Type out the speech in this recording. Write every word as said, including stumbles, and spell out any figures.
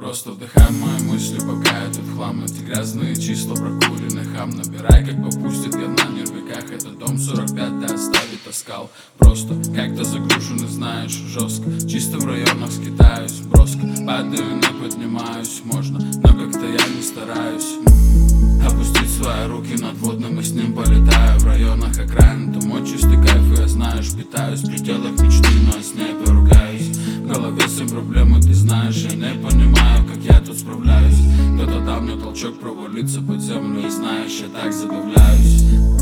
Просто вдыхай мои мысли, пока я тут в хлам. Эти грязные числа, прокуренный хам. Набирай, как попустит говна в нервиках. Этот дом сорок пять ты оставить таскал. Просто как-то загружен и знаешь, жестко. Чисто в районах скитаюсь, броско. Падаю, не поднимаюсь, можно, но как-то я не стараюсь опустить свои руки над водным и с ним полетаю. В районах окраин, там мой чистый кайф, и я знаешь, питаюсь в пределах мечты, но я с ней поругаюсь. В голове все проблемы, ты знаешь, я не понимаю, как я тут справляюсь. Кто-то дал мне толчок провалиться под землю, и знаешь, я так забавляюсь.